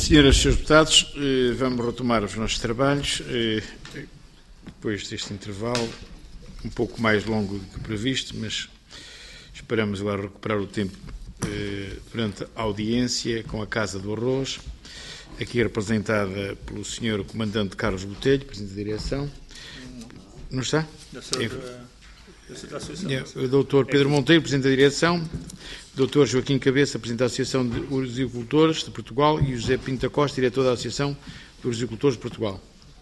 Senhoras e senhores deputados, vamos retomar os nossos trabalhos, depois deste intervalo, um pouco mais longo do que previsto, mas esperamos agora recuperar o tempo durante a audiência com a Casa do Arroz, aqui representada pelo Sr. Comandante Carlos Botelho, Presidente da Direção. Não está? O Dr. Pedro Monteiro, Presidente da Direção, Dr. Joaquim Cabeça, Presidente da Associação de Horticultores de Portugal e José Pinto da Costa, Diretor da Associação de Horticultores de Portugal.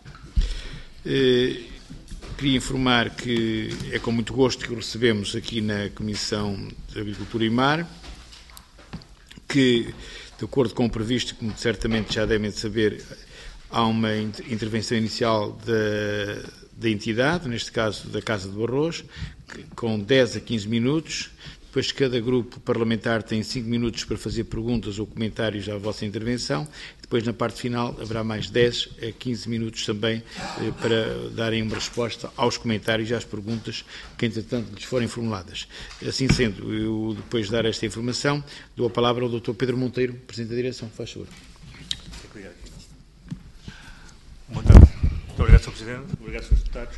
Queria informar que é com muito gosto que o recebemos aqui na Comissão de Agricultura e Mar, que, de acordo com o previsto, como certamente já devem saber, há uma intervenção inicial da entidade, neste caso da Casa do Arroz, com 10 a 15 minutos. Depois cada grupo parlamentar tem 5 minutos para fazer perguntas ou comentários à vossa intervenção. Depois, na parte final, haverá mais 10 a 15 minutos também para darem uma resposta aos comentários e às perguntas que, entretanto, lhes forem formuladas. Assim sendo, eu, depois de dar esta informação, dou a palavra ao Dr. Pedro Monteiro, Presidente da Direção. Faz favor. Boa tarde. Muito obrigado, Sr. Presidente. Obrigado, Srs. Deputados.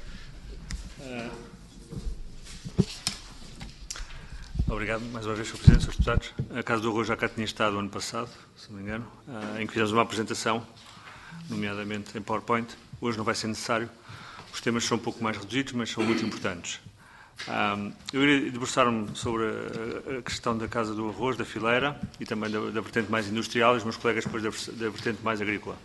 Obrigado mais uma vez, Sr. Presidente, Srs. Deputados. A Casa do Arroz já cá tinha estado o ano passado, se não me engano, em que fizemos uma apresentação, nomeadamente em PowerPoint. Hoje não vai ser necessário. Os temas são um pouco mais reduzidos, mas são muito importantes. Eu iria debruçar-me sobre a questão da Casa do Arroz, da fileira, e também da vertente mais industrial, e os meus colegas depois da vertente mais agrícola.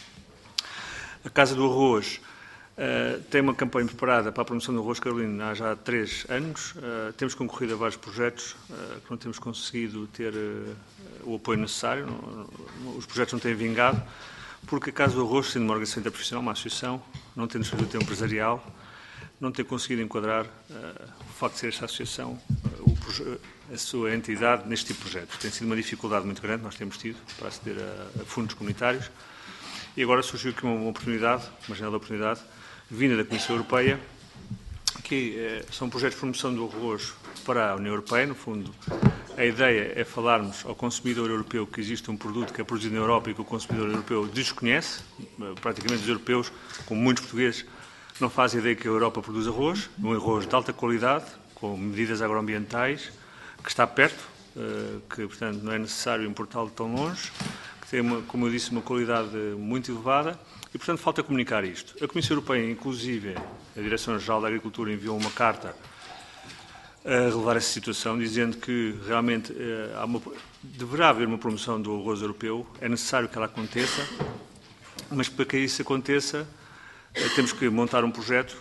A Casa do Arroz tem uma campanha preparada para a promoção do arroz carolino há já 3 anos. Temos concorrido a vários projetos que não temos conseguido ter o apoio necessário. Os projetos não têm vingado, porque a Casa do Arroz, sendo uma organização interprofissional, uma associação, não tendo o tempo empresarial, não tem conseguido enquadrar o facto de ser esta associação, a sua entidade, neste tipo de projetos. Tem sido uma dificuldade muito grande, nós temos tido, para aceder a fundos comunitários. E agora surgiu aqui uma oportunidade, uma janela de oportunidade, vinda da Comissão Europeia, que são projetos de promoção do arroz para a União Europeia. No fundo, a ideia é falarmos ao consumidor europeu que existe um produto que é produzido na Europa e que o consumidor europeu desconhece. Praticamente os europeus, como muitos portugueses, não fazem ideia que a Europa produz arroz, um arroz de alta qualidade, com medidas agroambientais, que está perto, que, portanto, não é necessário importá-lo tão longe, que tem, como eu disse, uma qualidade muito elevada e, portanto, falta comunicar isto. A Comissão Europeia, inclusive, a Direção-Geral da Agricultura enviou uma carta a relevar essa situação, dizendo que realmente deverá haver uma promoção do arroz europeu, é necessário que ela aconteça, mas para que isso aconteça temos que montar um projeto,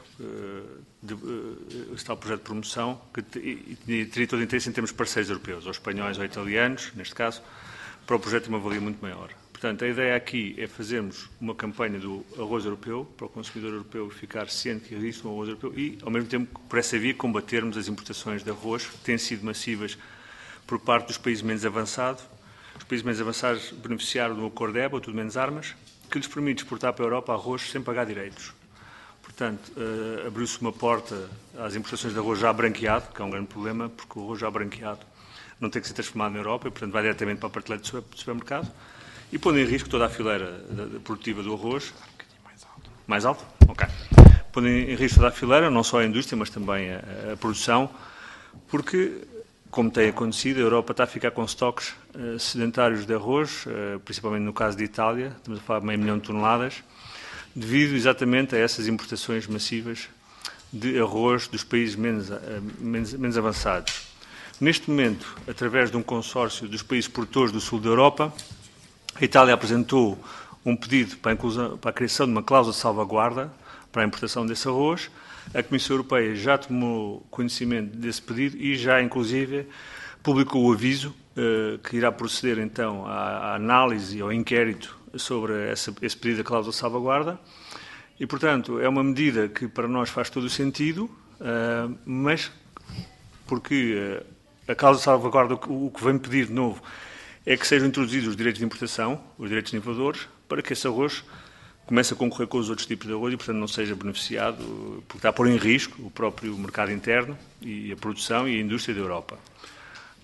está o projeto de promoção, que teria todo o interesse em termos parceiros europeus, ou espanhóis ou italianos, neste caso, para o projeto ter uma valia muito maior. Portanto, a ideia aqui é fazermos uma campanha do arroz europeu, para o consumidor europeu ficar ciente que existe um arroz europeu e, ao mesmo tempo, por essa via, combatermos as importações de arroz, que têm sido massivas por parte dos países menos avançados. Os países menos avançados beneficiaram do acordo EBA, tudo menos armas, que lhes permite exportar para a Europa arroz sem pagar direitos. Portanto, abriu-se uma porta às importações de arroz já branqueado, que é um grande problema, porque o arroz já branqueado não tem que ser transformado na Europa e, portanto, vai diretamente para a prateleira do supermercado e pondo em risco toda a fileira produtiva do arroz. Mais alto? Ok. Pondo em risco toda a fileira, não só a indústria, mas também a produção, porque, como tem acontecido, a Europa está a ficar com estoques sedentários de arroz, principalmente no caso de Itália, estamos a falar de 500 mil toneladas, devido exatamente a essas importações massivas de arroz dos países menos avançados. Neste momento, através de um consórcio dos países produtores do sul da Europa, a Itália apresentou um pedido para a criação de uma cláusula de salvaguarda para a importação desse arroz. A Comissão Europeia já tomou conhecimento desse pedido e já, inclusive, publicou o aviso que irá proceder, então, à análise e ao inquérito sobre esse pedido da cláusula de salvaguarda. E, portanto, é uma medida que para nós faz todo o sentido, mas porque a cláusula de salvaguarda, o que vem pedir de novo, é que sejam introduzidos os direitos de importação, os direitos de invasores, para que esse arroz comece a concorrer com os outros tipos de arroz e, portanto, não seja beneficiado, porque está a pôr em risco o próprio mercado interno e a produção e a indústria da Europa.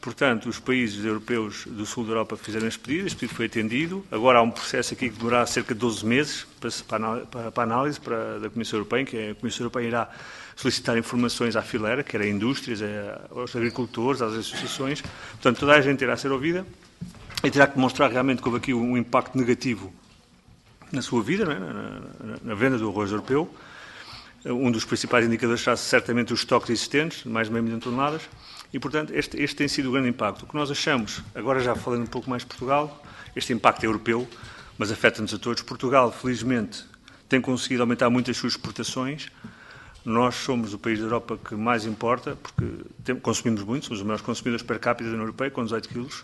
Portanto, os países europeus do sul da Europa fizeram este pedido foi atendido. Agora há um processo aqui que demorará cerca de 12 meses para a análise da Comissão Europeia, que a Comissão Europeia irá solicitar informações à fileira, quer a indústrias, aos agricultores, às associações. Portanto, toda a gente irá ser ouvida e terá que demonstrar realmente que houve aqui um impacto negativo na sua vida, não é? na venda do arroz europeu. Um dos principais indicadores será certamente os estoques existentes, mais de 500 mil toneladas. E, portanto, este tem sido o grande impacto. O que nós achamos, agora já falando um pouco mais de Portugal, este impacto é europeu, mas afeta-nos a todos. Portugal, felizmente, tem conseguido aumentar muito as suas exportações. Nós somos o país da Europa que mais importa, porque consumimos muito, somos os maiores consumidores per capita da União Europeia, com 18 quilos,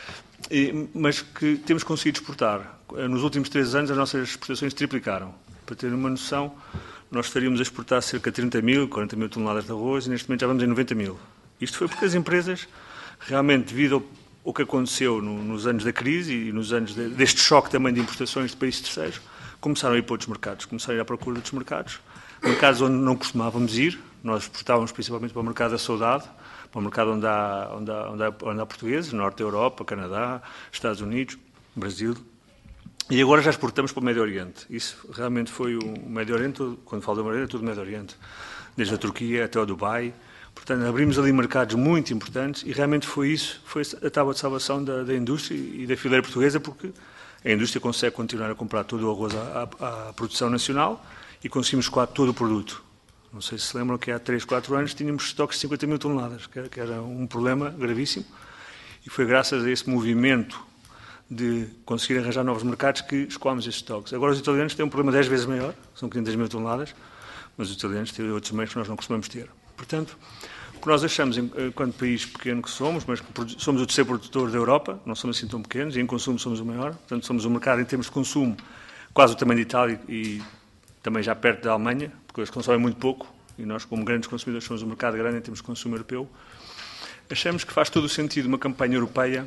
mas que temos conseguido exportar. Nos últimos 3 anos, as nossas exportações triplicaram. Para terem uma noção, nós estaríamos a exportar cerca de 30 mil, 40 mil toneladas de arroz e neste momento já vamos em 90 mil. Isto foi porque as empresas, realmente devido ao que aconteceu nos anos da crise e nos anos deste choque também de importações de países terceiros, começaram a ir para outros mercados, começaram a ir à procura de outros mercados onde não costumávamos ir. Nós exportávamos principalmente para o mercado da saudade, para o mercado onde há portugueses, Norte da Europa, Canadá, Estados Unidos, Brasil. E agora já exportamos para o Médio Oriente. Isso realmente foi o Médio Oriente, quando falo do Médio Oriente, é tudo o Médio Oriente, desde a Turquia até o Dubai. Portanto, abrimos ali mercados muito importantes e realmente foi a tábua de salvação da indústria e da fileira portuguesa, porque a indústria consegue continuar a comprar todo o arroz à produção nacional e conseguimos quase todo o produto. Não sei se lembram que há 3, 4 anos tínhamos estoques de 50 mil toneladas, que era um problema gravíssimo, e foi graças a esse movimento de conseguir arranjar novos mercados que escoámos esses estoques. Agora os italianos têm um problema 10 vezes maior, são 500 mil toneladas, mas os italianos têm outros meios que nós não costumamos ter. Portanto, o que nós achamos, enquanto país pequeno que somos, mas que somos o terceiro produtor da Europa, não somos assim tão pequenos, e em consumo somos o maior, portanto somos um mercado em termos de consumo quase o tamanho de Itália e também já perto da Alemanha, porque eles consomem muito pouco, e nós, como grandes consumidores, somos um mercado grande em termos de consumo europeu. Achamos que faz todo o sentido uma campanha europeia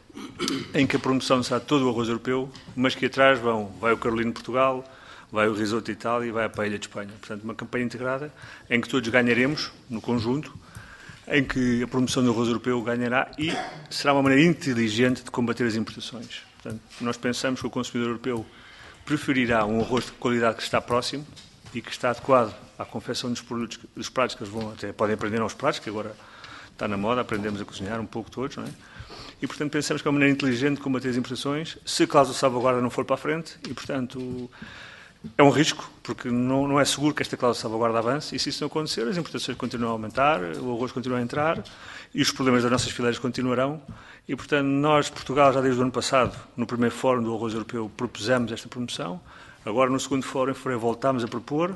em que a promoção será todo o arroz europeu, mas que atrás vai o Carolino de Portugal, vai o risoto de Itália e vai a paella de Espanha. Portanto, uma campanha integrada em que todos ganharemos no conjunto, em que a promoção do arroz europeu ganhará e será uma maneira inteligente de combater as importações. Portanto, nós pensamos que o consumidor europeu preferirá um arroz de qualidade que está próximo e que está adequado à confecção dos pratos que eles podem aprender aos pratos, que agora está na moda, aprendemos a cozinhar um pouco todos, não é? E, portanto, pensamos que é uma maneira inteligente de combater as importações, se a cláusula de salvaguarda não for para a frente, e, portanto, é um risco, porque não é seguro que esta cláusula de salvaguarda avance, e se isso não acontecer, as importações continuam a aumentar, o arroz continua a entrar, e os problemas das nossas fileiras continuarão. E, portanto, nós, Portugal, já desde o ano passado, no primeiro fórum do arroz europeu, propusemos esta promoção. Agora, no segundo fórum, em fevereiro, voltámos a propor.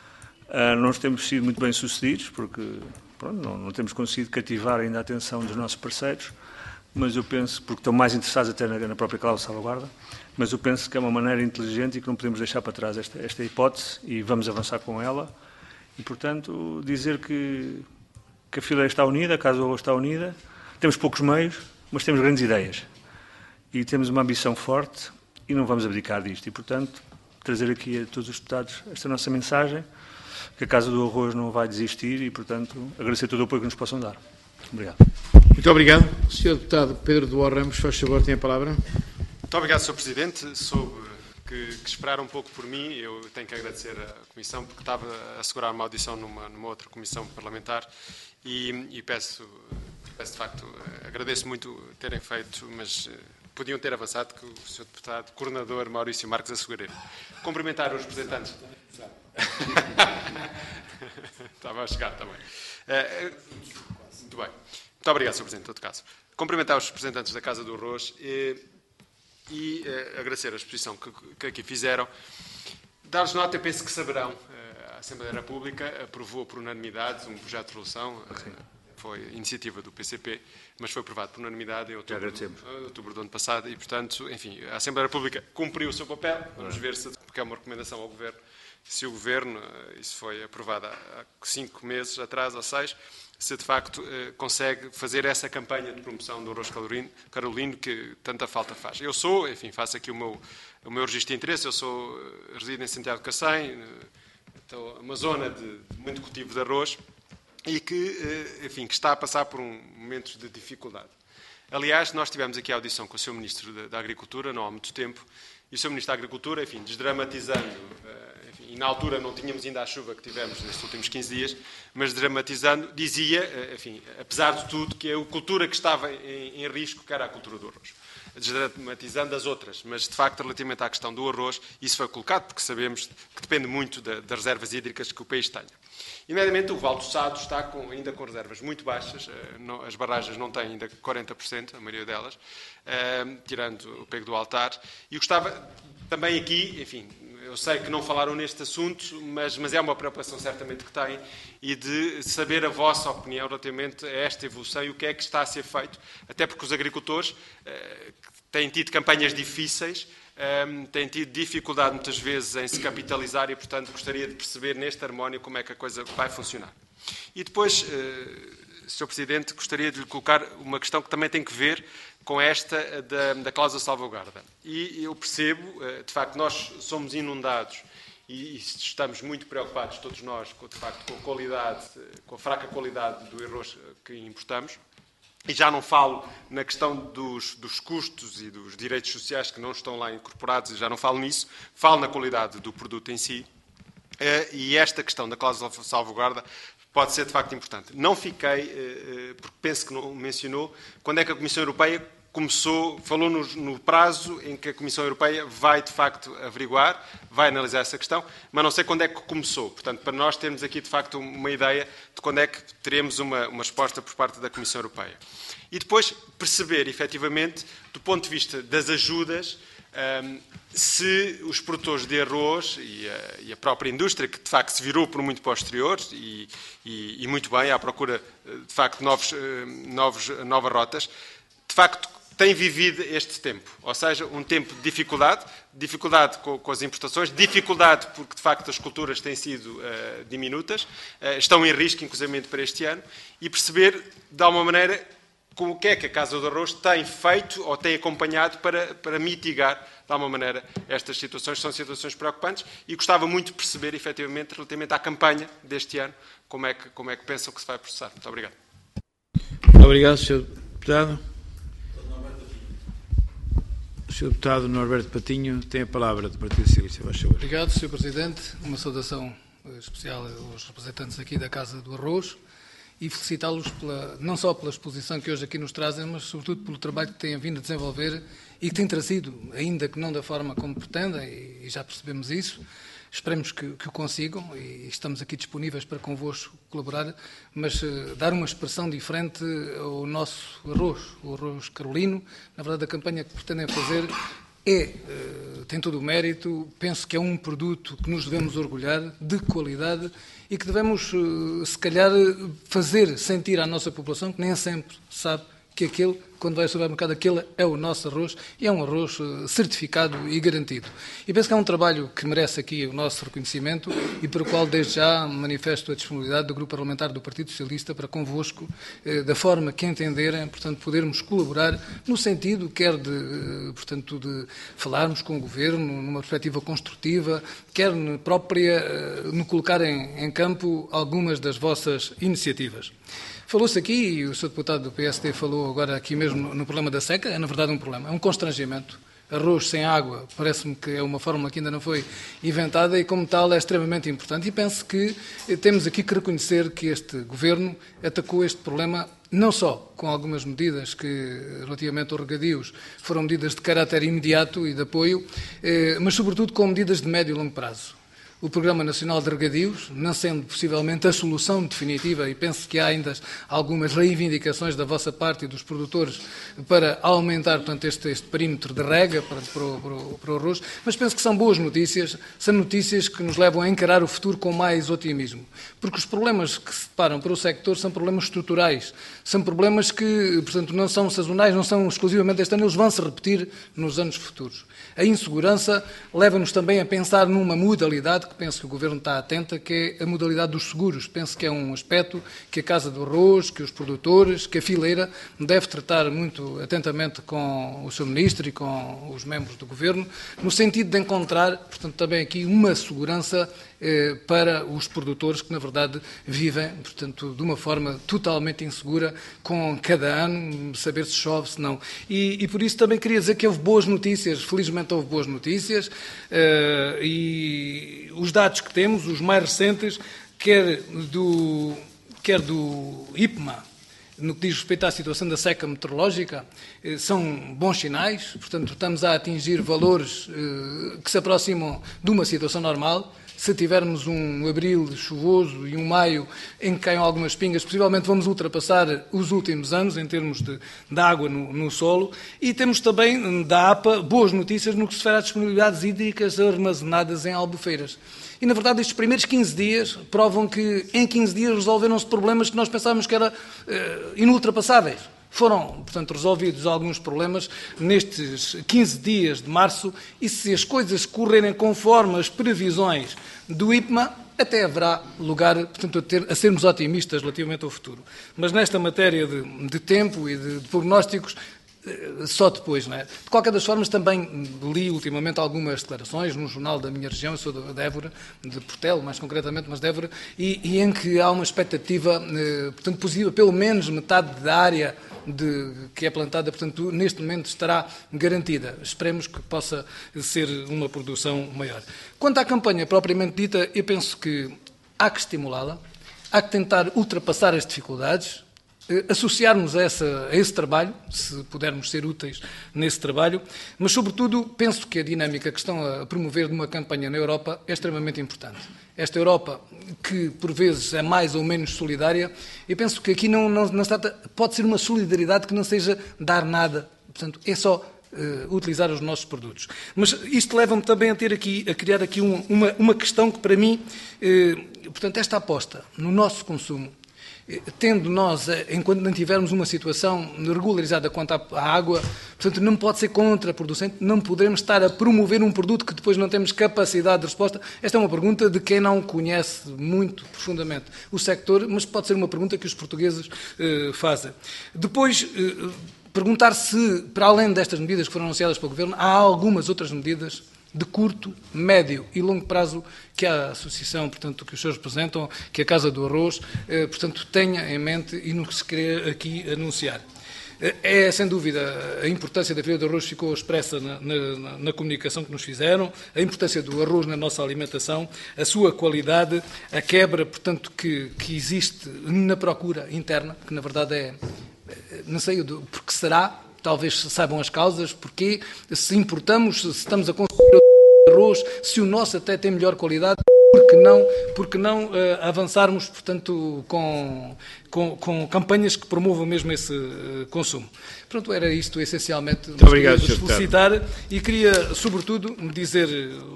Não temos sido muito bem sucedidos, porque pronto, não temos conseguido cativar ainda a atenção dos nossos parceiros, mas eu penso, porque estão mais interessados até na própria cláusula de salvaguarda, mas eu penso que é uma maneira inteligente e que não podemos deixar para trás esta hipótese e vamos avançar com ela. E, portanto, dizer que a fileira está unida, a Casa do Arroz está unida, temos poucos meios, mas temos grandes ideias. E temos uma ambição forte e não vamos abdicar disto. E, portanto, trazer aqui a todos os deputados esta nossa mensagem, que a Casa do Arroz não vai desistir e, portanto, agradecer todo o apoio que nos possam dar. Obrigado. Muito obrigado. O Sr. Deputado Pedro Duarte Ramos, faz favor, tem a palavra. Muito obrigado, Sr. Presidente. Soube que esperaram um pouco por mim. Eu tenho que agradecer à Comissão, porque estava a assegurar uma audição numa outra Comissão parlamentar e peço, de facto, agradeço muito terem feito, mas podiam ter avançado que o Sr. Deputado Coordenador Maurício Marques assegurou. Cumprimentar os representantes. Estava a chegar também. Muito bem. Muito obrigado, Sr. Presidente, em todo caso. Cumprimentar os representantes da Casa do Arroz e agradecer a exposição que aqui fizeram. Dar-lhes nota, eu penso que saberão, a Assembleia da República aprovou por unanimidade um projeto de resolução, foi iniciativa do PCP, mas foi aprovado por unanimidade em outubro do ano passado e, portanto, enfim, a Assembleia da República cumpriu o seu papel. Vamos ver se, porque é uma recomendação ao Governo, se o Governo, isso foi aprovado há 5 meses atrás, ou 6, se de facto consegue fazer essa campanha de promoção do arroz carolino que tanta falta faz. Eu sou, enfim, faço aqui o meu registro de interesse, resido em Santiago de Cacém, então, uma zona de muito cultivo de arroz, e que, enfim, que está a passar por momentos de dificuldade. Aliás, nós tivemos aqui a audição com o Sr. Ministro da Agricultura, não há muito tempo, e o Sr. Ministro da Agricultura, enfim, desdramatizando, enfim, e na altura não tínhamos ainda a chuva que tivemos nestes últimos 15 dias, mas dramatizando, dizia, enfim, apesar de tudo, que a cultura que estava em risco, que era a cultura do arroz. Desdramatizando as outras, mas de facto relativamente à questão do arroz, isso foi colocado porque sabemos que depende muito das reservas hídricas que o país tenha. Imediatamente o Val do Sado está ainda com reservas muito baixas, as barragens não têm ainda 40%, a maioria delas, tirando o Pego do Altar, e gostava também aqui, enfim, eu sei que não falaram neste assunto, mas é uma preocupação certamente que têm, e de saber a vossa opinião relativamente a esta evolução e o que é que está a ser feito, até porque os agricultores têm tido campanhas difíceis, têm tido dificuldade muitas vezes em se capitalizar e, portanto, gostaria de perceber neste harmónio como é que a coisa vai funcionar. E depois, Sr. Presidente, gostaria de lhe colocar uma questão que também tem que ver com esta da cláusula de salvaguarda. E eu percebo, de facto, nós somos inundados e estamos muito preocupados, todos nós, de facto, com a qualidade, com a fraca qualidade do arroz que importamos. E já não falo na questão dos custos e dos direitos sociais que não estão lá incorporados, já não falo nisso, falo na qualidade do produto em si. E esta questão da cláusula de salvaguarda pode ser, de facto, importante. Não fiquei, porque penso que não mencionou, quando é que a Comissão Europeia começou, falou no prazo em que a Comissão Europeia vai, de facto, averiguar, vai analisar essa questão, mas não sei quando é que começou. Portanto, para nós termos aqui, de facto, uma ideia de quando é que teremos uma resposta por parte da Comissão Europeia. E depois perceber, efetivamente, do ponto de vista das ajudas, se os produtores de arroz e a própria indústria, que de facto se virou por muito posterior e muito bem, à procura de facto de novas rotas, de facto tem vivido este tempo, ou seja, um tempo de dificuldade com as importações, dificuldade porque de facto as culturas têm sido diminutas, estão em risco inclusive para este ano, e perceber de alguma maneira com o que é que a Casa do Arroz tem feito ou tem acompanhado para mitigar, de alguma maneira, estas situações. São situações preocupantes e gostava muito de perceber, efetivamente, relativamente à campanha deste ano, como é que pensam que se vai processar. Muito obrigado. Muito obrigado, Sr. Deputado. O Sr. Deputado Norberto Patinho tem a palavra do Partido Socialista. Obrigado, Sr. Presidente. Uma saudação especial aos representantes aqui da Casa do Arroz e felicitá-los não só pela exposição que hoje aqui nos trazem, mas sobretudo pelo trabalho que têm vindo a desenvolver e que tem trazido, ainda que não da forma como pretendem, e já percebemos isso. Esperemos que o consigam e estamos aqui disponíveis para convosco colaborar, mas dar uma expressão diferente ao nosso arroz, o arroz carolino. Na verdade, a campanha que pretendem fazer tem todo o mérito, penso que é um produto que nos devemos orgulhar, de qualidade, e que devemos, se calhar, fazer sentir à nossa população que nem sempre sabe que aquele, quando vai ao supermercado, aquele é o nosso arroz e é um arroz certificado e garantido. E penso que é um trabalho que merece aqui o nosso reconhecimento e para o qual, desde já, manifesto a disponibilidade do Grupo Parlamentar do Partido Socialista para convosco, da forma que entenderem, portanto, podermos colaborar no sentido, quer de falarmos com o Governo numa perspectiva construtiva, quer no colocar em campo algumas das vossas iniciativas. Falou-se aqui, e o Sr. Deputado do PSD falou agora aqui mesmo no problema da seca, é na verdade um problema, é um constrangimento. Arroz sem água, parece-me que é uma fórmula que ainda não foi inventada e, como tal, é extremamente importante. E penso que temos aqui que reconhecer que este Governo atacou este problema não só com algumas medidas que, relativamente aos regadios, foram medidas de caráter imediato e de apoio, mas, sobretudo, com medidas de médio e longo prazo. O Programa Nacional de Regadios, não sendo possivelmente a solução definitiva, e penso que há ainda algumas reivindicações da vossa parte e dos produtores para aumentar, portanto, este perímetro de rega para o arroz, mas penso que são boas notícias, são notícias que nos levam a encarar o futuro com mais otimismo, porque os problemas que se deparam para o sector são problemas estruturais, são problemas que, portanto, não são sazonais, não são exclusivamente este ano, eles vão se repetir nos anos futuros. A insegurança leva-nos também a pensar numa modalidade modalidade que penso que o Governo está atento, que é a modalidade dos seguros. Penso que é um aspecto que a Casa do Arroz, que os produtores, que a fileira deve tratar muito atentamente com o Sr. Ministro e com os membros do Governo, no sentido de encontrar, portanto, também aqui uma segurança para os produtores que, na verdade, vivem, portanto, de uma forma totalmente insegura, com cada ano, saber se chove, se não. E por isso também queria dizer que houve boas notícias, felizmente houve boas notícias, e os dados que temos, os mais recentes, quer do IPMA, no que diz respeito à situação da seca meteorológica, são bons sinais, portanto, estamos a atingir valores que se aproximam de uma situação normal. Se tivermos um abril chuvoso e um maio em que caiam algumas pingas, possivelmente vamos ultrapassar os últimos anos em termos de água no solo. E temos também, da APA, boas notícias no que se refere às disponibilidades hídricas armazenadas em albufeiras. E, na verdade, estes primeiros 15 dias provam que em 15 dias resolveram-se problemas que nós pensávamos que eram inultrapassáveis. Foram, portanto, resolvidos alguns problemas nestes 15 dias de março e se as coisas correrem conforme as previsões do IPMA, até haverá lugar, portanto, a sermos otimistas relativamente ao futuro. Mas nesta matéria de tempo e de prognósticos, só depois, não é? De qualquer das formas, também li ultimamente algumas declarações num jornal da minha região, eu sou de Évora, de Portelo, mais concretamente, mas de Évora, e em que há uma expectativa, portanto, positiva, pelo menos metade da área que é plantada, portanto, neste momento estará garantida. Esperemos que possa ser uma produção maior. Quanto à campanha propriamente dita, eu penso que há que estimulá-la, há que tentar ultrapassar as dificuldades, associarmos a esse trabalho, se pudermos ser úteis nesse trabalho, mas, sobretudo, penso que a dinâmica que estão a promover de uma campanha na Europa é extremamente importante. Esta Europa, que por vezes é mais ou menos solidária, eu penso que aqui não se trata, pode ser uma solidariedade que não seja dar nada, portanto, é só utilizar os nossos produtos. Mas isto leva-me também a criar aqui uma questão que, para mim, portanto, esta aposta no nosso consumo, tendo nós, enquanto não tivermos uma situação regularizada quanto à água, portanto, não pode ser contraproducente, não poderemos estar a promover um produto que depois não temos capacidade de resposta. Esta é uma pergunta de quem não conhece muito profundamente o sector, mas pode ser uma pergunta que os portugueses fazem. Depois, perguntar se, para além destas medidas que foram anunciadas pelo Governo, há algumas outras medidas de curto, médio e longo prazo que a associação, portanto, que os senhores representam, que a Casa do Arroz, portanto, tenha em mente e no que se quer aqui anunciar. É, sem dúvida, a importância da Feira do Arroz ficou expressa na comunicação que nos fizeram, a importância do arroz na nossa alimentação, a sua qualidade, a quebra, portanto, que existe na procura interna, que na verdade não sei porque será, talvez saibam as causas, porque se importamos, se estamos a consumir arroz, se o nosso até tem melhor qualidade, porque não avançarmos, portanto, com campanhas que promovam mesmo esse consumo. Pronto, era isto essencialmente. Muito obrigado, Sr. felicitar e queria, sobretudo, dizer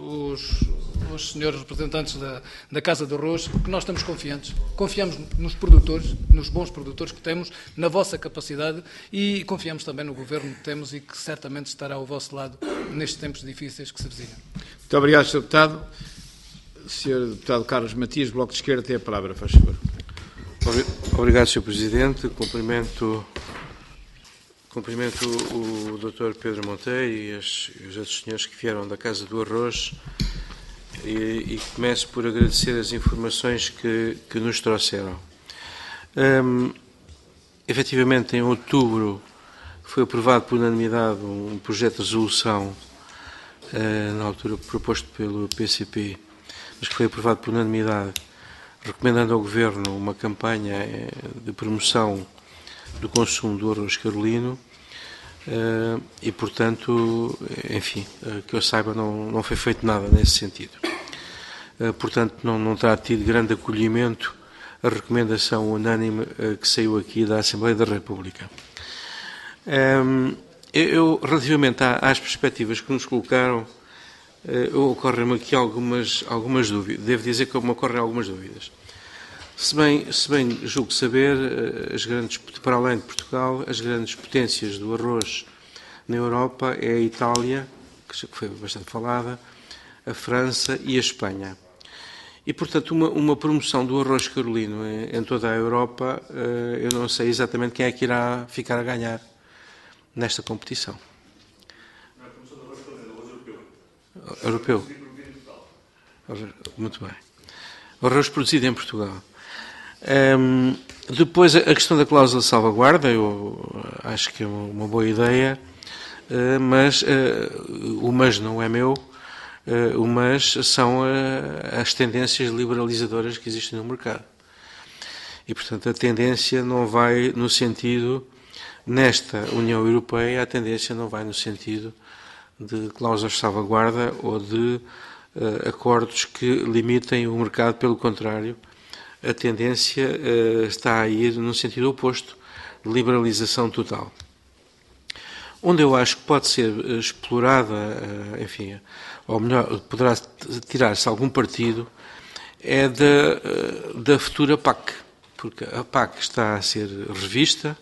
aos senhores representantes da Casa do Arroz que nós estamos confiantes. Confiamos nos produtores, nos bons produtores que temos, na vossa capacidade e confiamos também no Governo que temos e que certamente estará ao vosso lado nestes tempos difíceis que se avizinham. Muito obrigado, Sr. Deputado. Sr. Deputado Carlos Matias, Bloco de Esquerda, tem a palavra, faz favor. Obrigado, Sr. Presidente. Cumprimento o Dr. Pedro Monteiro e os outros senhores que vieram da Casa do Arroz e começo por agradecer as informações que nos trouxeram. Efetivamente, em outubro, foi aprovado por unanimidade um projeto de resolução, na altura proposto pelo PCP, mas que foi aprovado por unanimidade, recomendando ao Governo uma campanha de promoção do consumo do arroz carolino e, portanto, enfim, que eu saiba, não foi feito nada nesse sentido. Portanto, não terá tido grande acolhimento a recomendação unânime que saiu aqui da Assembleia da República. Relativamente às perspectivas que nos colocaram, ocorrem-me aqui algumas dúvidas. Devo dizer que me ocorrem algumas dúvidas. Se bem julgo saber, para além de Portugal, as grandes potências do arroz na Europa é a Itália, que foi bastante falada, a França e a Espanha. E, portanto, uma promoção do arroz carolino em toda a Europa, eu não sei exatamente quem é que irá ficar a ganhar nesta competição. Não é a promoção do arroz carolino, o arroz Europeu. Muito bem. O arroz produzido em Portugal. Depois, a questão da cláusula de salvaguarda, eu acho que é uma boa ideia, mas o mas não é meu, o mas são as tendências liberalizadoras que existem no mercado. E, portanto, a tendência não vai no sentido, nesta União Europeia, a tendência não vai no sentido de cláusulas de salvaguarda ou de acordos que limitem o mercado, pelo contrário, a tendência está a ir no sentido oposto, de liberalização total. Onde eu acho que pode ser explorada, enfim, ou melhor, poderá tirar-se algum partido, é da futura PAC, porque a PAC está a ser revista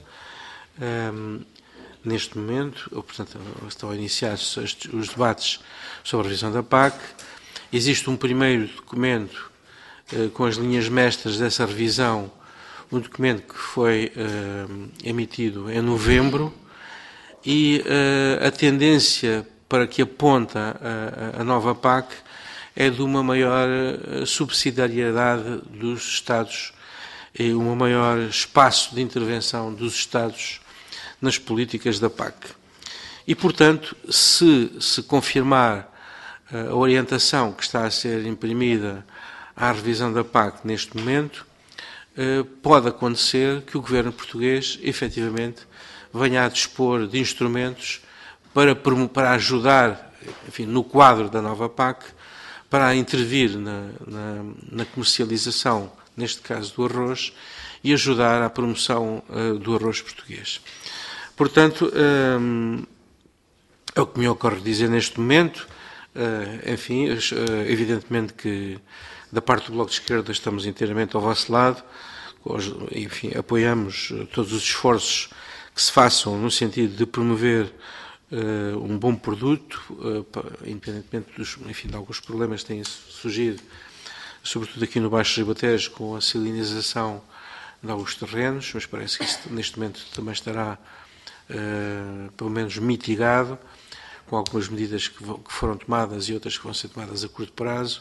neste momento, ou, portanto, estão a iniciar-se os debates sobre a revisão da PAC. Existe um primeiro documento com as linhas mestras dessa revisão, um documento que foi emitido em novembro, e a tendência para que aponta a nova PAC é de uma maior subsidiariedade dos Estados e um maior espaço de intervenção dos Estados nas políticas da PAC. E, portanto, se confirmar a orientação que está a ser imprimida à revisão da PAC neste momento, pode acontecer que o governo português, efetivamente, venha a dispor de instrumentos para ajudar, enfim, no quadro da nova PAC, para intervir na comercialização, neste caso do arroz, e ajudar à promoção do arroz português. Portanto, é o que me ocorre dizer neste momento. Enfim, evidentemente que da parte do Bloco de Esquerda estamos inteiramente ao vosso lado, enfim, apoiamos todos os esforços que se façam no sentido de promover um bom produto, independentemente de alguns problemas que têm surgido, sobretudo aqui no Baixo Ribatejo, com a salinização de alguns terrenos, mas parece que isso neste momento também estará pelo menos mitigado, com algumas medidas que foram tomadas e outras que vão ser tomadas a curto prazo.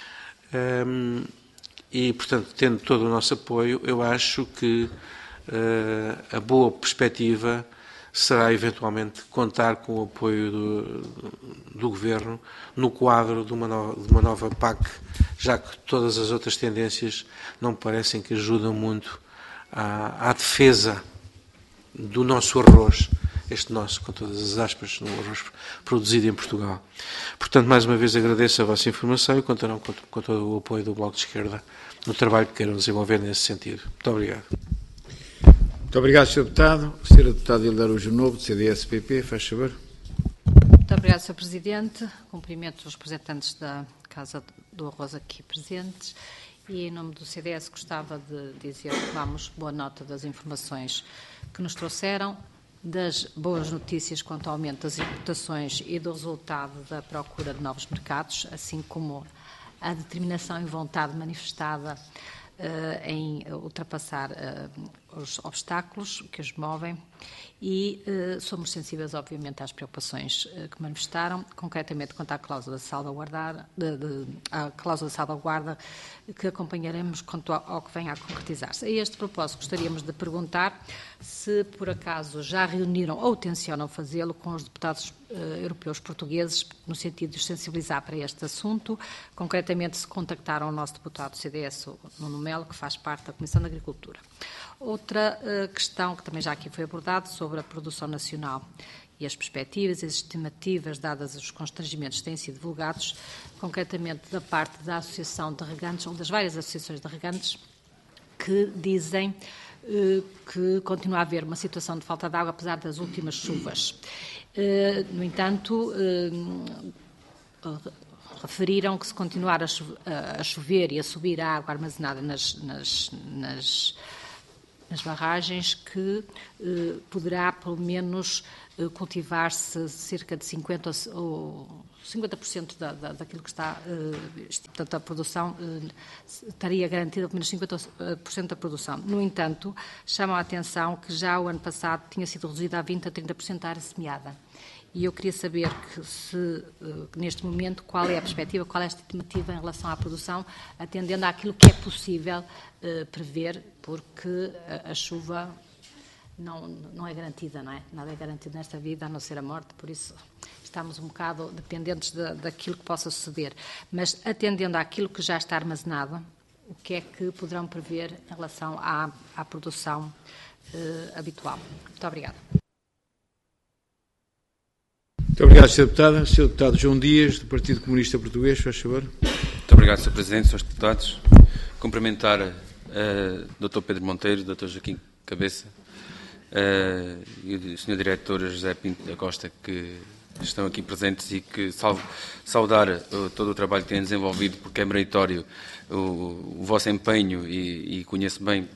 E, portanto, tendo todo o nosso apoio, eu acho que a boa perspectiva será eventualmente contar com o apoio do Governo no quadro de uma nova PAC, já que todas as outras tendências não me parecem que ajudam muito à defesa do nosso arroz, este nosso, com todas as aspas, no arroz produzido em Portugal. Portanto, mais uma vez agradeço a vossa informação e contarão com todo o apoio do Bloco de Esquerda no trabalho que queiram desenvolver nesse sentido. Muito obrigado. Muito obrigado, Sr. Deputado. O Sr. Deputado Hilda Araújo Novo, do CDS-PP, faz favor. Muito obrigado, Sr. Presidente. Cumprimento os representantes da Casa do Arroz aqui presentes e, em nome do CDS, gostava de dizer que tomamos boa nota das informações que nos trouxeram, das boas notícias quanto ao aumento das importações e do resultado da procura de novos mercados, assim como a determinação e vontade manifestada em ultrapassar os obstáculos que os movem e somos sensíveis, obviamente, às preocupações que manifestaram, concretamente quanto à cláusula de salvaguarda, à cláusula de salvaguarda que acompanharemos quanto ao que venha a concretizar-se. A este propósito, gostaríamos de perguntar se, por acaso, já reuniram ou tencionam fazê-lo com os deputados europeus portugueses, no sentido de os sensibilizar para este assunto. Concretamente, se contactaram o nosso deputado do CDS, o Nuno Melo, que faz parte da Comissão de Agricultura. Outra questão que também já aqui foi abordada, sobre a produção nacional e as perspectivas e as estimativas dadas aos constrangimentos que têm sido divulgados, concretamente da parte da Associação de Regantes, ou das várias associações de regantes, que dizem que continua a haver uma situação de falta de água, apesar das últimas chuvas. No entanto, referiram que se continuar a chover e a subir a água armazenada nas barragens que poderá, pelo menos, cultivar-se cerca de 50% daquilo que está, portanto, a produção estaria garantida pelo menos 50% da produção. No entanto, chama a atenção que já o ano passado tinha sido reduzida a 20% a 30% a área semeada. E eu queria saber neste momento, qual é a perspectiva, qual é a estimativa em relação à produção, atendendo àquilo que é possível prever, porque a chuva não é garantida, não é? Nada é garantido nesta vida, a não ser a morte, por isso estamos um bocado dependentes daquilo que possa suceder. Mas, atendendo àquilo que já está armazenado, o que é que poderão prever em relação à produção habitual? Muito obrigada. Muito obrigado, Sr. Deputada. Sr. Deputado João Dias, do Partido Comunista Português, faz favor. Muito obrigado, Sr. Presidente, Srs. Deputados. Cumprimentar Dr. Pedro Monteiro, Dr. Joaquim Cabeça e o Sr. Diretor José Pinto da Costa, que estão aqui presentes, e que saudar todo o trabalho que têm desenvolvido, porque é meritório o vosso empenho e conheço bem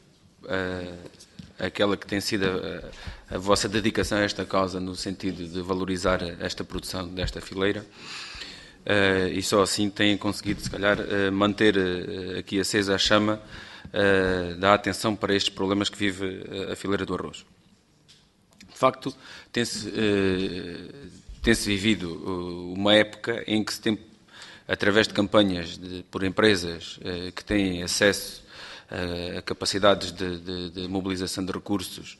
aquela que tem sido a vossa dedicação a esta causa, no sentido de valorizar esta produção desta fileira, e só assim têm conseguido, se calhar, manter aqui acesa a chama da atenção para estes problemas que vive a fileira do arroz. De facto, tem-se vivido uma época em que se tem, através de campanhas por empresas que têm acesso a capacidades de mobilização de recursos,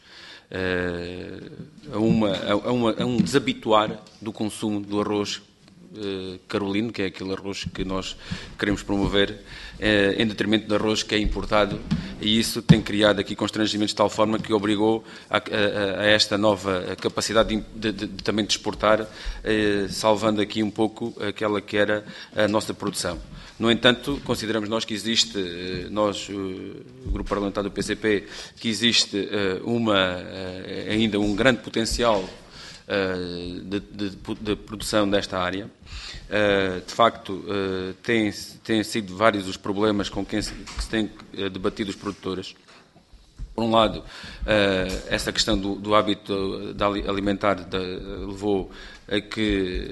a um desabituar do consumo do arroz carolino, que é aquele arroz que nós queremos promover, em detrimento do arroz que é importado, e isso tem criado aqui constrangimentos de tal forma que obrigou a esta nova capacidade também de exportar, salvando aqui um pouco aquela que era a nossa produção. No entanto, consideramos nós que existe, o Grupo Parlamentar do PCP, que existe ainda um grande potencial de produção desta área. De facto, têm sido vários os problemas com que se têm debatido os produtores. Por um lado, essa questão do hábito alimentar levou a que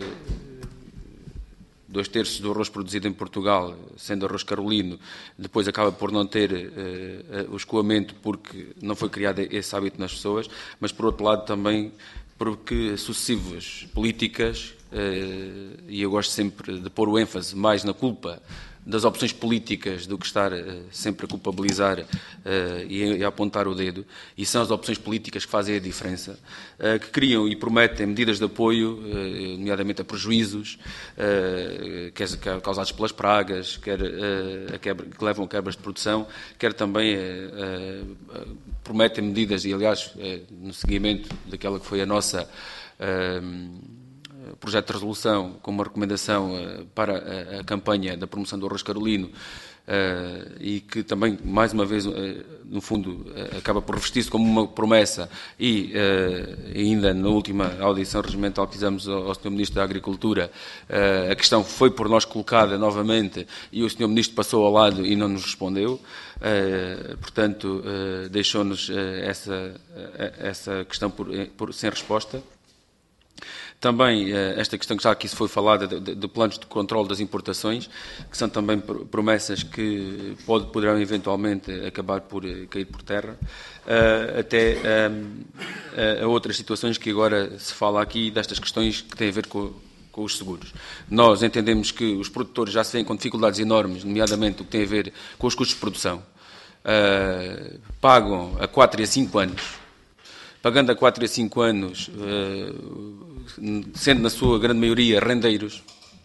2/3 do arroz produzido em Portugal, sendo arroz carolino, depois acaba por não ter o escoamento, porque não foi criado esse hábito nas pessoas, mas, por outro lado, também porque sucessivas políticas, e eu gosto sempre de pôr o ênfase mais na culpa das opções políticas do que estar sempre a culpabilizar e a apontar o dedo, e são as opções políticas que fazem a diferença, que criam e prometem medidas de apoio, nomeadamente a prejuízos, quer causados pelas pragas, quer que levam a quebras de produção, quer também prometem medidas, e aliás, no seguimento daquela que foi a nossa projeto de resolução com uma recomendação para a campanha da promoção do arroz carolino, e que também, mais uma vez, no fundo, acaba por revestir-se como uma promessa, e ainda na última audição regimental que fizemos ao Sr. Ministro da Agricultura, a questão foi por nós colocada novamente e o Sr. Ministro passou ao lado e não nos respondeu, portanto, deixou-nos essa questão sem resposta. Também esta questão que já aqui se foi falada de planos de controle das importações, que são também promessas que poderão eventualmente acabar por cair por terra, até a outras situações que agora se fala aqui, destas questões que têm a ver com os seguros. Nós entendemos que os produtores já se veem com dificuldades enormes, nomeadamente o que tem a ver com os custos de produção. Pagam a 4 e a 5 anos. Pagando a 4 e a 5 anos, sendo na sua grande maioria rendeiros,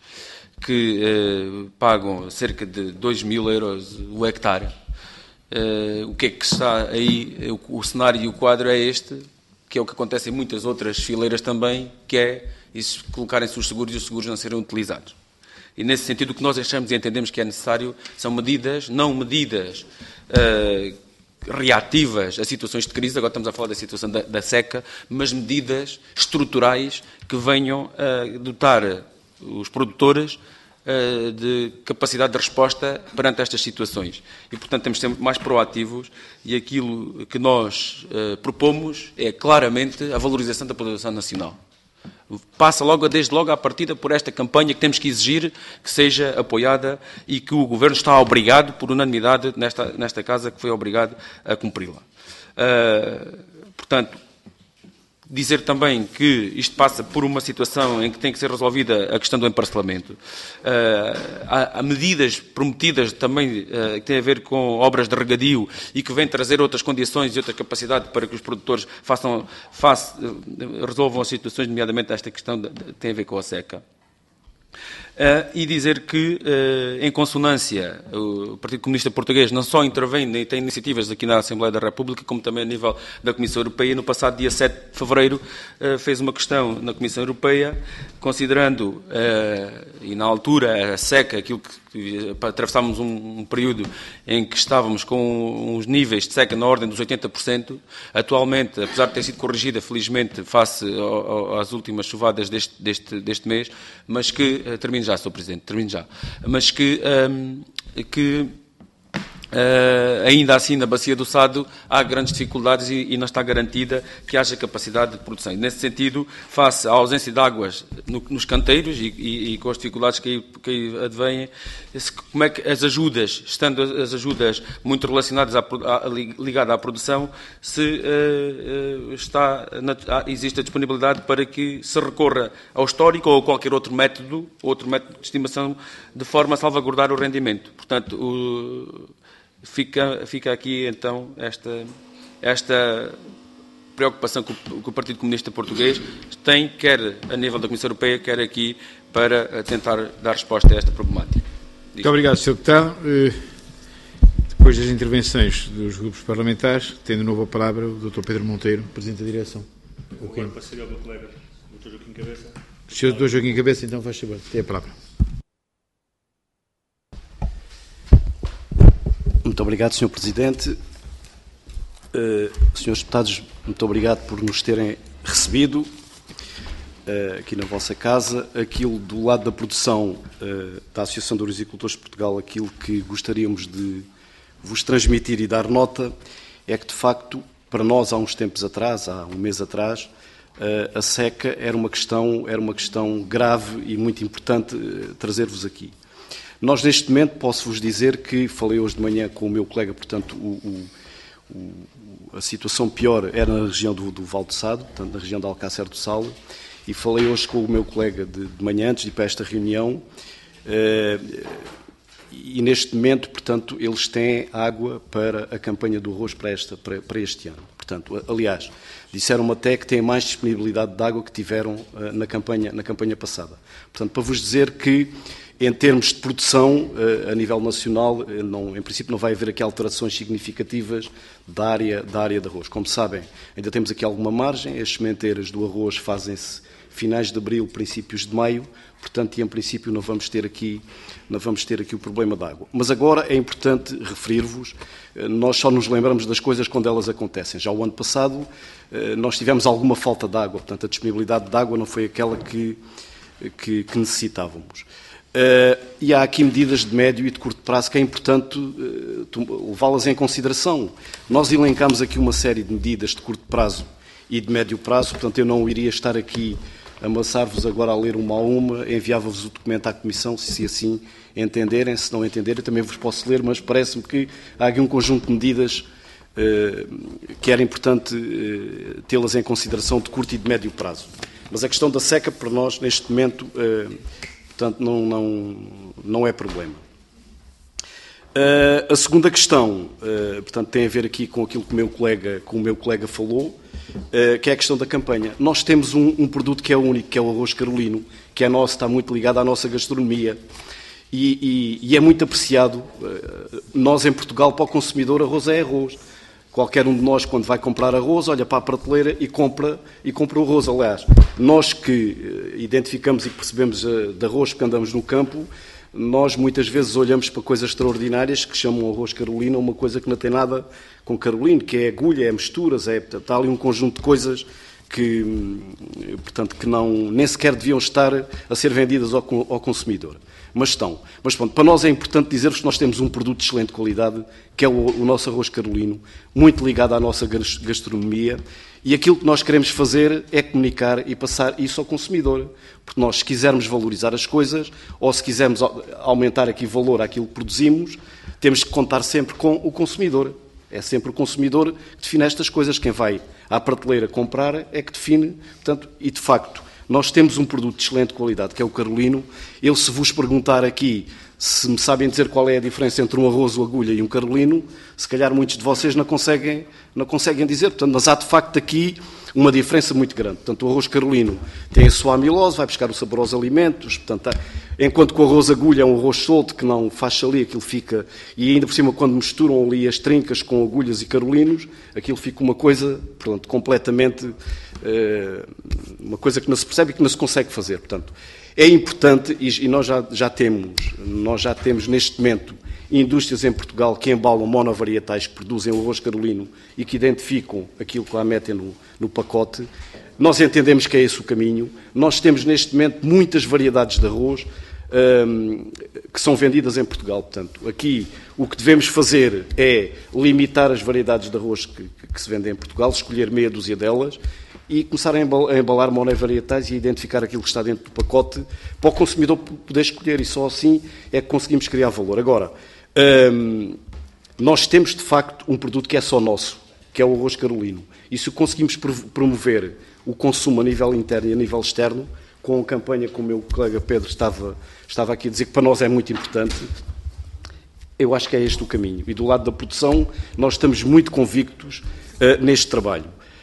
que pagam cerca de 2.000 euros o hectare. O que é que está aí? O cenário e o quadro é este, que é o que acontece em muitas outras fileiras também, que é colocarem-se os seguros e os seguros não serem utilizados. E nesse sentido o que nós achamos e entendemos que é necessário são medidas, não medidas reativas a situações de crise, agora estamos a falar da situação da seca, mas medidas estruturais que venham a dotar os produtores de capacidade de resposta perante estas situações. E, portanto, temos de ser mais proativos e aquilo que nós propomos é claramente a valorização da produção nacional. Passa desde logo à partida por esta campanha que temos que exigir que seja apoiada e que o Governo está obrigado, por unanimidade nesta Casa, que foi obrigado a cumpri-la. Portanto, dizer também que isto passa por uma situação em que tem que ser resolvida a questão do emparcelamento. Há medidas prometidas também que têm a ver com obras de regadio e que vêm trazer outras condições e outra capacidade para que os produtores resolvam as situações, nomeadamente esta questão que tem a ver com a seca. E dizer que, em consonância, o Partido Comunista Português não só intervém e tem iniciativas aqui na Assembleia da República, como também a nível da Comissão Europeia. No passado dia 7 de fevereiro fez uma questão na Comissão Europeia, considerando, e na altura, a seca, aquilo que atravessámos um período em que estávamos com uns níveis de seca na ordem dos 80%. Atualmente, apesar de ter sido corrigida, felizmente, face às últimas chuvadas deste mês, mas que termino já, Sr. Presidente, mas que ainda assim na Bacia do Sado há grandes dificuldades e não está garantida que haja capacidade de produção. E, nesse sentido, face à ausência de águas nos canteiros e com as dificuldades que aí advêm, como é que as ajudas, estando as ajudas muito relacionadas ligadas à produção, se existe a disponibilidade para que se recorra ao histórico ou a qualquer outro método de estimação de forma a salvaguardar o rendimento. Portanto, Fica aqui, então, esta preocupação que o Partido Comunista Português tem, quer a nível da Comissão Europeia, quer aqui, para tentar dar resposta a esta problemática. Muito obrigado, Sr. Deputado. Depois das intervenções dos grupos parlamentares, tem de novo a palavra o Dr. Pedro Monteiro, Presidente da Direção. Agora passaria ao meu colega, Dr. Joaquim Cabeça. Sr. Dr. Joaquim Cabeça, então, faz favor, tem a palavra. Muito obrigado, Sr. Presidente. Senhores deputados, muito obrigado por nos terem recebido aqui na vossa casa. Aquilo do lado da produção da Associação de Ouricultores de Portugal, aquilo que gostaríamos de vos transmitir e dar nota é que, de facto, para nós, há uns tempos atrás, há um mês atrás, a seca era uma questão grave e muito importante trazer-vos aqui. Nós, neste momento, posso-vos dizer que falei hoje de manhã com o meu colega, portanto, a situação pior era na região do Val do Sado, portanto, na região de Alcácer do Sal, e falei hoje com o meu colega de manhã, antes de ir para esta reunião, e neste momento, portanto, eles têm água para a campanha do arroz para este ano. Portanto, aliás, disseram-me até que têm mais disponibilidade de água que tiveram na campanha passada. Portanto, para vos dizer que, em termos de produção, a nível nacional, em princípio não vai haver aqui alterações significativas da área de arroz. Como sabem, ainda temos aqui alguma margem, as sementeiras do arroz fazem-se finais de abril, princípios de maio, portanto, e em princípio não vamos ter aqui o problema da água. Mas agora é importante referir-vos, nós só nos lembramos das coisas quando elas acontecem. Já o ano passado nós tivemos alguma falta de água, portanto a disponibilidade de água não foi aquela que necessitávamos. E há aqui medidas de médio e de curto prazo que é importante levá-las em consideração. Nós elencamos aqui uma série de medidas de curto prazo e de médio prazo, portanto eu não iria estar aqui a amassar-vos agora a ler uma a uma, enviava-vos o documento à Comissão, se assim entenderem, se não entenderem também vos posso ler, mas parece-me que há aqui um conjunto de medidas que era importante tê-las em consideração de curto e de médio prazo. Mas a questão da seca, para nós, neste momento, portanto, não é problema. A segunda questão, portanto, tem a ver aqui com aquilo que o meu colega falou, que é a questão da campanha. Nós temos um produto que é único, que é o arroz carolino, que é nosso, está muito ligado à nossa gastronomia e é muito apreciado. Nós, em Portugal, para o consumidor, arroz é arroz. Qualquer um de nós, quando vai comprar arroz, olha para a prateleira e compra o arroz. Aliás, nós que identificamos e percebemos de arroz porque andamos no campo, nós muitas vezes olhamos para coisas extraordinárias que chamam arroz carolino, uma coisa que não tem nada com carolino, que é agulha, é misturas, está ali um conjunto de coisas portanto, que nem sequer deviam estar a ser vendidas ao consumidor. Mas estão. Mas pronto, para nós é importante dizer-vos que nós temos um produto de excelente qualidade, que é o nosso arroz carolino, muito ligado à nossa gastronomia, e aquilo que nós queremos fazer é comunicar e passar isso ao consumidor. Porque nós, se quisermos valorizar as coisas, ou se quisermos aumentar aqui valor àquilo que produzimos, temos que contar sempre com o consumidor. É sempre o consumidor que define estas coisas. Quem vai à prateleira comprar é que define. Portanto, e de facto, nós temos um produto de excelente qualidade, que é o carolino. Eu, se vos perguntar aqui se me sabem dizer qual é a diferença entre um arroz ou agulha e um carolino, se calhar muitos de vocês não conseguem dizer. Portanto, mas há de facto aqui uma diferença muito grande. Portanto, o arroz carolino tem a sua amilose, vai buscar o sabor aos alimentos. Portanto, enquanto que o arroz agulha é um arroz solto que não faz ali, aquilo fica... E ainda por cima, quando misturam ali as trincas com agulhas e carolinos, aquilo fica uma coisa, portanto, completamente... uma coisa que não se percebe e que não se consegue fazer. Portanto, é importante, e nós já temos neste momento indústrias em Portugal que embalam monovarietais, que produzem o arroz carolino e que identificam aquilo que lá metem no pacote. Nós entendemos que é esse o caminho. Nós temos neste momento muitas variedades de arroz que são vendidas em Portugal. Portanto, aqui o que devemos fazer é limitar as variedades de arroz que se vendem em Portugal, escolher meia dúzia delas e começar a embalar monovarietais e a identificar aquilo que está dentro do pacote para o consumidor poder escolher, e só assim é que conseguimos criar valor. Agora, nós temos de facto um produto que é só nosso, que é o arroz carolino, e se conseguimos promover o consumo a nível interno e a nível externo, com a campanha que o meu colega Pedro estava aqui a dizer, que para nós é muito importante, eu acho que é este o caminho. E do lado da produção, nós estamos muito convictos neste trabalho.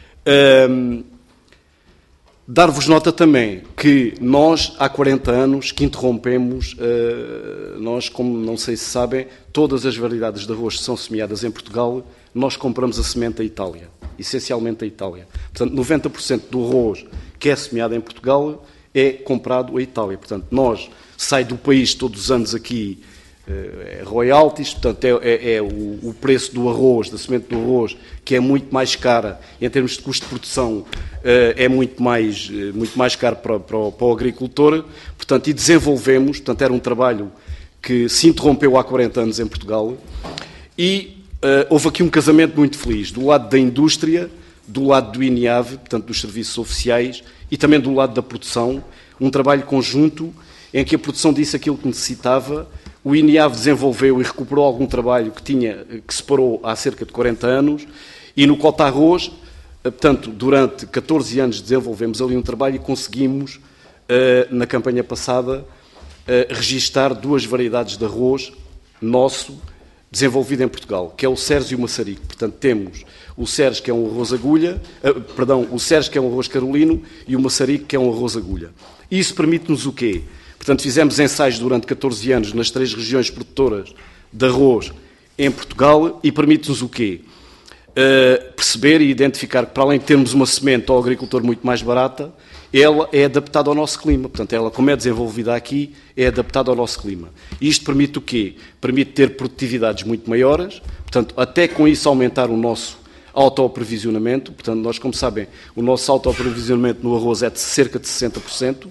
Dar-vos nota também que nós, há 40 anos, que interrompemos, nós, como não sei se sabem, todas as variedades de arroz que são semeadas em Portugal, nós compramos a semente da Itália, essencialmente a Itália. Portanto, 90% do arroz que é semeado em Portugal é comprado à Itália. Portanto, nós sai do país todos os anos aqui royalties, portanto é o preço do arroz, da semente do arroz, que é muito mais cara, em termos de custo de produção, é muito mais caro para o agricultor, portanto, e desenvolvemos, portanto, era um trabalho que se interrompeu há 40 anos em Portugal, e houve aqui um casamento muito feliz, do lado da indústria, do lado do INIAV, portanto, dos serviços oficiais, e também do lado da produção, um trabalho conjunto, em que a produção disse aquilo que necessitava. O INIAV desenvolveu e recuperou algum trabalho que se parou há cerca de 40 anos, e no Cota Arroz, portanto, durante 14 anos desenvolvemos ali um trabalho e conseguimos, na campanha passada, registar 2 variedades de arroz nosso, desenvolvido em Portugal, que é o Sérgio e o Maçarico. Portanto, temos o Sérgio, que é um arroz agulha, o Sérgio, que é um arroz carolino, e o Maçarico, que é um arroz agulha. Isso permite-nos o quê? Portanto, fizemos ensaios durante 14 anos nas 3 regiões produtoras de arroz em Portugal e permite-nos o quê? Perceber e identificar que, para além de termos uma semente ao agricultor muito mais barata, ela é adaptada ao nosso clima. Portanto, ela, como é desenvolvida aqui, é adaptada ao nosso clima. E isto permite o quê? Permite ter produtividades muito maiores, portanto, até com isso aumentar o nosso autoaprovisionamento. Portanto, nós, como sabem, o nosso autoaprovisionamento no arroz é de cerca de 60%.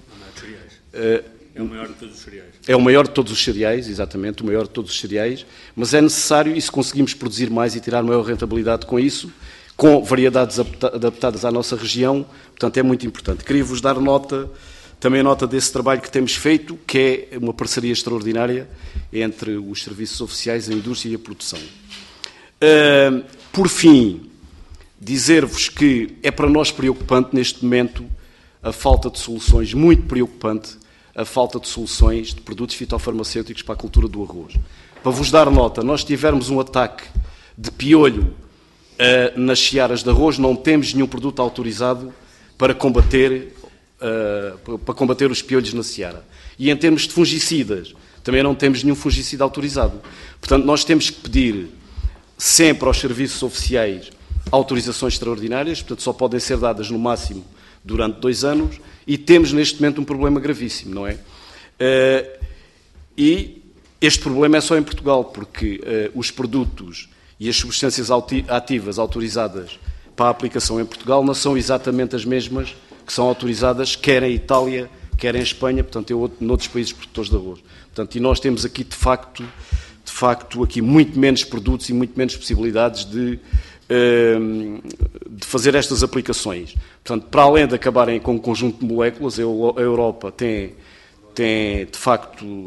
É o maior de todos os cereais. É o maior de todos os cereais, exatamente, o maior de todos os cereais, mas é necessário, e se conseguimos produzir mais e tirar maior rentabilidade com isso, com variedades adaptadas à nossa região, portanto é muito importante. Queria-vos dar também nota desse trabalho que temos feito, que é uma parceria extraordinária entre os serviços oficiais, a indústria e a produção. Por fim, dizer-vos que é para nós preocupante neste momento a falta de soluções, muito preocupante, a falta de soluções de produtos fitofarmacêuticos para a cultura do arroz. Para vos dar nota, nós tivemos um ataque de piolho nas searas de arroz, não temos nenhum produto autorizado para combater os piolhos na seara. E em termos de fungicidas, também não temos nenhum fungicida autorizado. Portanto, nós temos que pedir sempre aos serviços oficiais autorizações extraordinárias, portanto, só podem ser dadas no máximo durante 2 anos, e temos neste momento um problema gravíssimo, não é? E este problema é só em Portugal, porque os produtos e as substâncias ativas autorizadas para a aplicação em Portugal não são exatamente as mesmas que são autorizadas quer em Itália, quer em Espanha, portanto, noutros países produtores de arroz. Portanto, e nós temos aqui, de facto, aqui muito menos produtos e muito menos possibilidades de fazer estas aplicações. Portanto, para além de acabarem com um conjunto de moléculas, a Europa tem de facto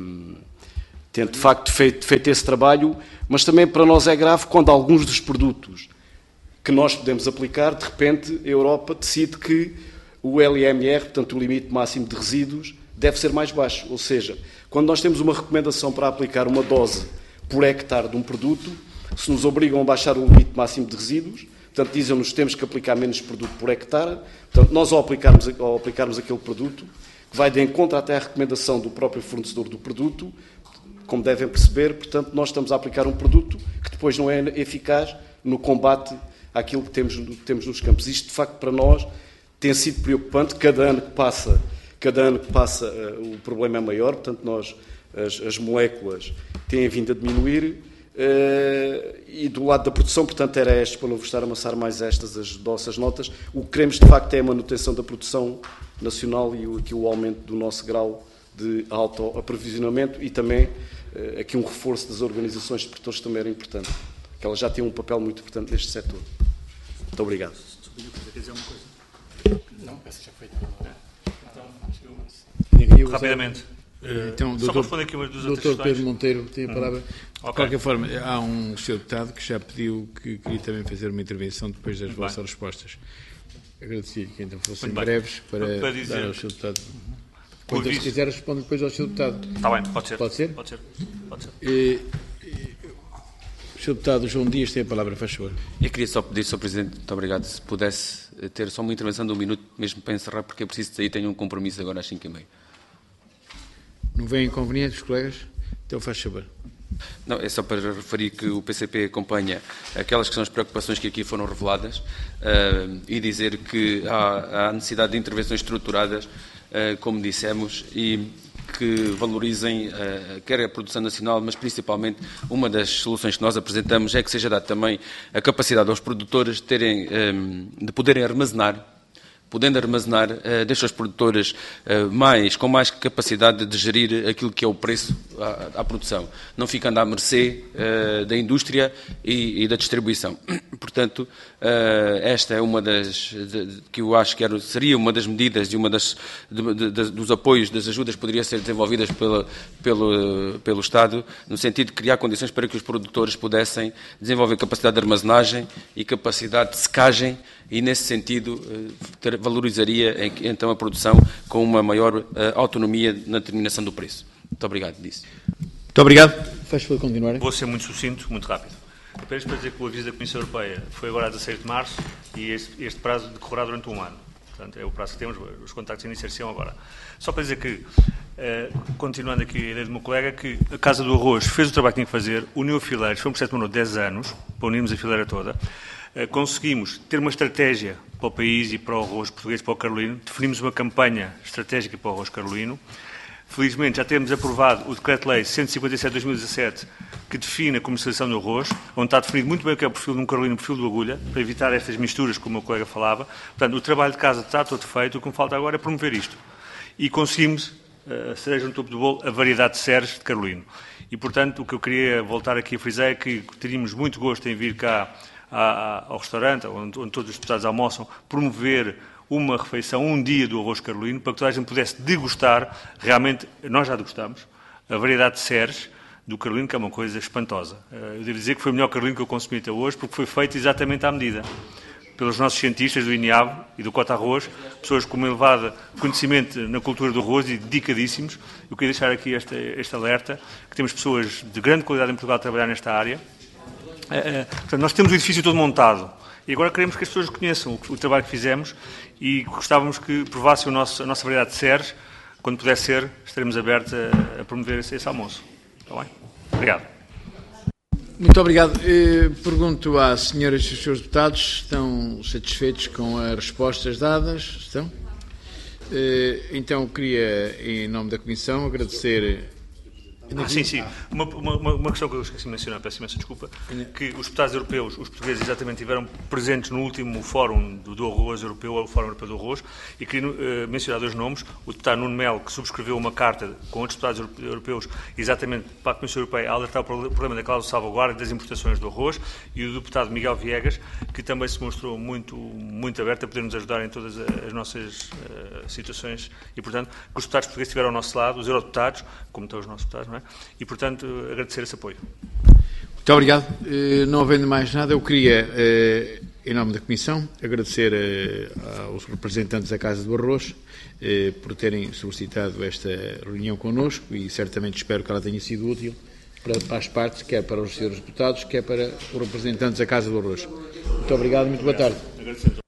feito esse trabalho, mas também para nós é grave quando alguns dos produtos que nós podemos aplicar, de repente, a Europa decide que o LMR, portanto, o limite máximo de resíduos, deve ser mais baixo. Ou seja, quando nós temos uma recomendação para aplicar uma dose por hectare de um produto, se nos obrigam a baixar o limite máximo de resíduos, portanto, dizem-nos que temos que aplicar menos produto por hectare, portanto, nós ao aplicarmos aquele produto, que vai de encontro até à recomendação do próprio fornecedor do produto, como devem perceber, portanto, nós estamos a aplicar um produto que depois não é eficaz no combate àquilo que temos nos campos. Isto, de facto, para nós tem sido preocupante. Cada ano que passa, o problema é maior. Portanto, as moléculas têm vindo a diminuir. E do lado da produção, portanto, era este, para não vos estar a amassar mais as nossas notas, o que queremos, de facto, é a manutenção da produção nacional e aqui o aumento do nosso grau de autoaprovisionamento e também aqui um reforço das organizações de produtores também era importante, que elas já têm um papel muito importante neste setor. Muito obrigado. Não, essa já foi. Rapidamente. Então, só para responder aqui umas duas outras Dr. Pedro Monteiro tem a palavra. Okay. De qualquer forma, há um senhor deputado que já pediu que queria também fazer uma intervenção depois das vossas respostas. Agradecia que então fossem breves para dizer, dar ao senhor deputado. Quando se quiser responder depois ao senhor deputado. Está bem, pode ser. Pode ser? Pode ser. O senhor deputado João Dias tem a palavra, faz favor. Eu queria só pedir, Sr. Presidente, muito obrigado, se pudesse ter só uma intervenção de 1 minuto, mesmo para encerrar, porque eu preciso de sair, tenho um compromisso agora às 5h30. Não vem inconveniente, os colegas? Então faz favor. Não, é só para referir que o PCP acompanha aquelas que são as preocupações que aqui foram reveladas e dizer que há necessidade de intervenções estruturadas, como dissemos, e que valorizem quer a produção nacional, mas principalmente uma das soluções que nós apresentamos é que seja dada também a capacidade aos produtores de poderem armazenar, deixa os produtores com mais capacidade de gerir aquilo que é o preço à produção, não ficando à mercê da indústria e da distribuição. Portanto, esta é uma que eu acho que seria uma das medidas e uma dos apoios, das ajudas que poderiam ser desenvolvidas pelo Estado, no sentido de criar condições para que os produtores pudessem desenvolver capacidade de armazenagem e capacidade de secagem e, nesse sentido, valorizaria então a produção com uma maior autonomia na determinação do preço. Muito obrigado disso. Muito obrigado. Faz favor continuar. Vou ser muito sucinto, muito rápido. Apenas para dizer que o aviso da Comissão Europeia foi agora a 16 de março e este prazo decorrerá durante 1 ano. Portanto, é o prazo que temos, os contactos iniciar-se-ão agora. Só para dizer que, continuando aqui a ideia do meu colega, que a Casa do Arroz fez o trabalho que tinha que fazer, uniu fileiros, foi um processo que demorou 10 anos, para unirmos a fileira toda. Conseguimos ter uma estratégia para o país e para o arroz português, para o carolino, definimos uma campanha estratégica para o arroz carolino. Felizmente já temos aprovado o Decreto-Lei 157/2017, que define a comercialização do arroz, onde está definido muito bem o que é o perfil de um carolino e o perfil do agulha, para evitar estas misturas, como o meu colega falava. Portanto, o trabalho de casa está todo feito, o que me falta agora é promover isto. E conseguimos, cereja no topo do bolo, a variedade de ceres de carolino. E, portanto, o que eu queria voltar aqui a frisar é que teríamos muito gosto em vir cá ao restaurante, onde todos os deputados almoçam, promover uma refeição, um dia do arroz carolino, para que toda a gente pudesse degustar, realmente, nós já degustamos, a variedade de ceres do carolino, que é uma coisa espantosa. Eu devo dizer que foi o melhor carolino que eu consumi até hoje, porque foi feito exatamente à medida, pelos nossos cientistas do INIAB e do Cota Arroz, pessoas com um elevado conhecimento na cultura do arroz e dedicadíssimos. Eu queria deixar aqui este alerta, que temos pessoas de grande qualidade em Portugal a trabalhar nesta área. Portanto, nós temos o edifício todo montado e agora queremos que as pessoas conheçam o trabalho que fizemos e gostávamos que provassem a nossa variedade de ceres. Quando puder ser, estaremos abertos a promover esse almoço. Está bem? Obrigado. Muito obrigado. Pergunto às senhoras e aos senhores deputados, estão satisfeitos com as respostas dadas? Estão? Então, queria, em nome da Comissão, agradecer Sim. Uma questão que eu esqueci de mencionar, peço imensa desculpa, que os deputados europeus, os portugueses exatamente, tiveram presentes no último fórum do arroz europeu, o Fórum Europeu do Arroz, e queria mencionar 2 nomes, o deputado Nuno Melo, que subscreveu uma carta com outros deputados europeus, exatamente para a Comissão Europeia, a alertar o problema da cláusula de salvaguarda das importações do arroz, e o deputado Miguel Viegas, que também se mostrou muito aberto a poder nos ajudar em todas as nossas situações, e, portanto, que os deputados portugueses estiveram ao nosso lado, os eurodeputados, como estão os nossos deputados, não é? E, portanto, agradecer esse apoio. Muito obrigado. Não havendo mais nada, eu queria, em nome da Comissão, agradecer aos representantes da Casa do Arroz por terem solicitado esta reunião connosco e certamente espero que ela tenha sido útil para as partes, quer para os senhores deputados, quer para os representantes da Casa do Arroz. Muito obrigado, muito boa tarde.